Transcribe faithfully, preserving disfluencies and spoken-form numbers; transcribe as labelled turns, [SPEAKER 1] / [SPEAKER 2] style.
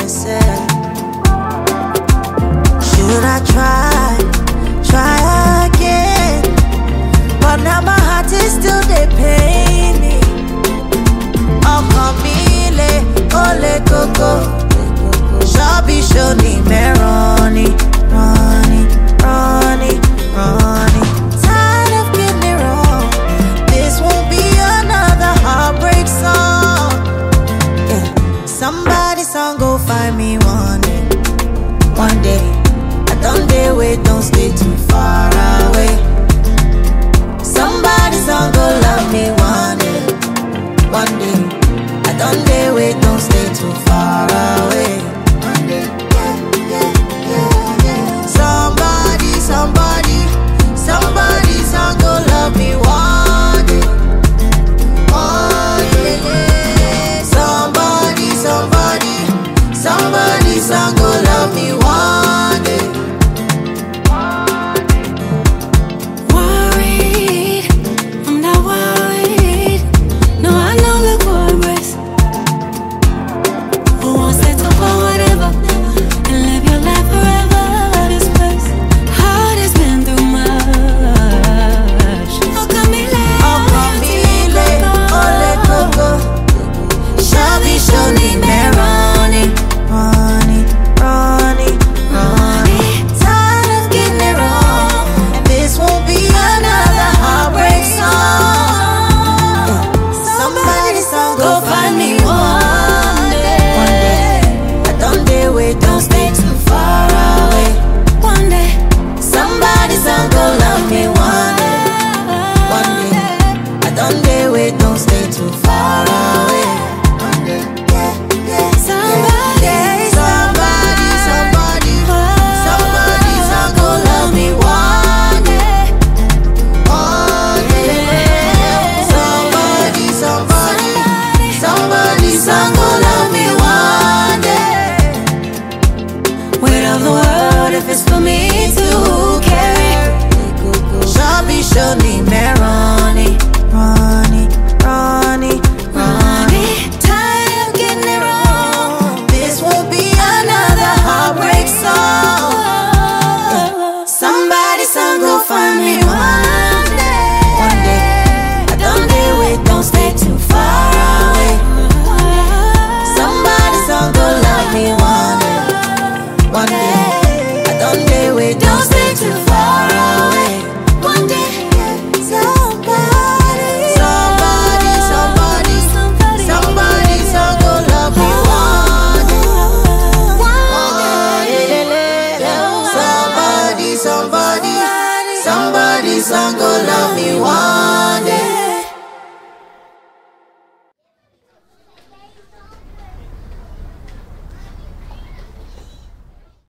[SPEAKER 1] myself. Should I try, try again? But now my heart is still they pain me. Oh, Camille, ole coco. Shabby shoni me Ronnie, Ronnie, Ronnie, Ronnie. Tired of getting it wrong. This won't be another heartbreak song. Yeah. Somebody song go find me one day. One day. I don't dare wait, don't stay too far away. Somebody song go love me one day. One day. I don't dare wait, don't stay too far away. Somebody, somebody, somebody, song go love me one day, one day. Somebody, somebody, somebody, song go love me one day.
[SPEAKER 2] Worried, I'm not worried. No, I know the chorus. Who wants to talk about whatever and live your life forever?
[SPEAKER 1] Shoni me Ronnie, Ronnie, Ronnie, Ronnie. Tired of getting it wrong, and this won't be another heartbreak song. Somebody song go find me one day. One day. I don't dare wait, don't stay too far away. One day. Somebody song go love me one day. One day. I don't dare wait, don't stay too far away.
[SPEAKER 2] If it's for me to carry,
[SPEAKER 1] Shabby shoni me Ronnie, Ronnie, Ronnie, Ronnie.
[SPEAKER 2] Tired of getting it wrong.
[SPEAKER 1] This won't be another heartbreak song. Yeah. Somebody song go find me one day. One day. I don't dare wait, don't stay too far away. Somebody song go love me one day. One day. Don't stay too far away. One day, somebody, somebody, somebody, somebody, song go love me one day. One day, somebody, somebody, somebody, song go love me one day.